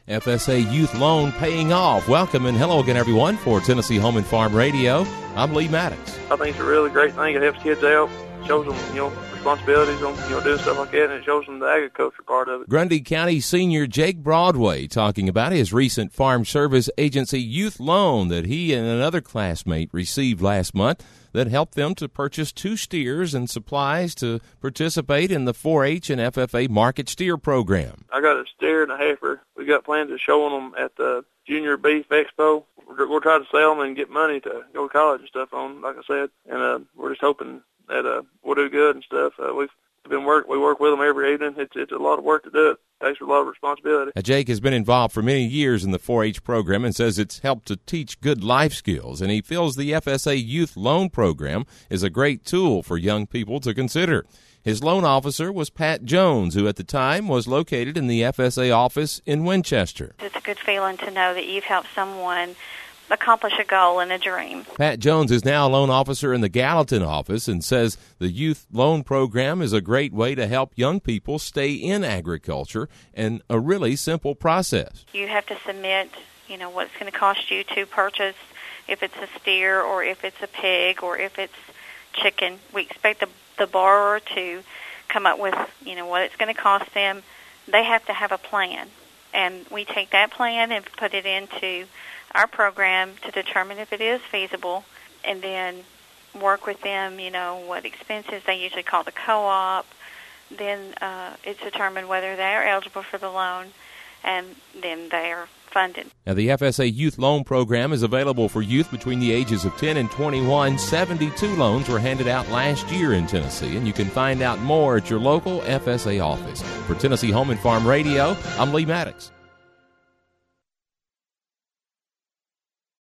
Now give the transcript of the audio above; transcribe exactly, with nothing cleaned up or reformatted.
F S A Youth Loan paying off. Welcome and hello again, everyone, for Tennessee Home and Farm Radio. I'm Lee Maddox. I think it's a really great thing. It helps kids out, shows them, you know, responsibilities on, you know, doing stuff like that, and it shows them the agriculture part of it. Grundy County senior Jake Broadway talking about his recent Farm Service Agency youth loan that he and another classmate received last month that helped them to purchase two steers and supplies to participate in the four H and F F A market steer program. I got a steer and a heifer. We got plans of showing them at the Junior Beef Expo. We're, we're trying to sell them and get money to go to college and stuff on, like I said, and uh, we're just hoping that uh, we'll do good and stuff. Uh, we've been work. We work with them every evening. It's it's a lot of work to do it. It takes a lot of responsibility. Now, Jake has been involved for many years in the four H program and says it's helped to teach good life skills, and he feels the F S A Youth Loan Program is a great tool for young people to consider. His loan officer was Pat Jones, who at the time was located in the F S A office in Winchester. It's a good feeling to know that you've helped someone accomplish a goal and a dream. Pat Jones is now a loan officer in the Gallatin office and says the youth loan program is a great way to help young people stay in agriculture and a really simple process. You have to submit, you know, what it's going to cost you to purchase, if it's a steer or if it's a pig or if it's chicken. We expect the, the borrower to come up with, you know, what it's going to cost them. They have to have a plan, and we take that plan and put it into our program to determine if it is feasible, and then work with them, you know, what expenses they usually call the co-op. Then uh, it's determined whether they are eligible for the loan, and then they are funded. Now, the F S A Youth Loan Program is available for youth between the ages of ten and twenty-one. seventy-two loans were handed out last year in Tennessee, and you can find out more at your local F S A office. For Tennessee Home and Farm Radio, I'm Lee Maddox.